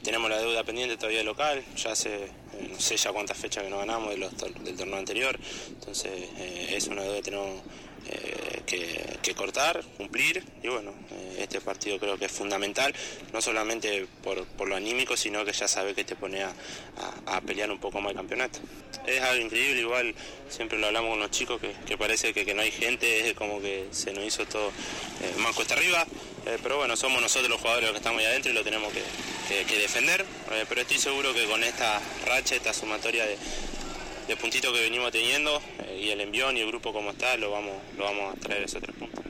tenemos la deuda pendiente todavía local, ya hace no sé ya cuántas fechas que no ganamos del torneo anterior, entonces es una deuda que tenemos que cortar, cumplir, y bueno, este partido creo que es fundamental, no solamente por lo anímico, sino que ya sabes que te pone a pelear un poco más el campeonato. Es algo increíble, igual siempre lo hablamos con los chicos, que parece que no hay gente, es como que se nos hizo todo más cuesta arriba, pero bueno, somos nosotros los jugadores los que estamos ahí adentro y lo tenemos que defender, pero estoy seguro que con esta racha, esta sumatoria de puntitos que venimos teniendo y el envión y el grupo como está, lo vamos a traer esos 3 puntos.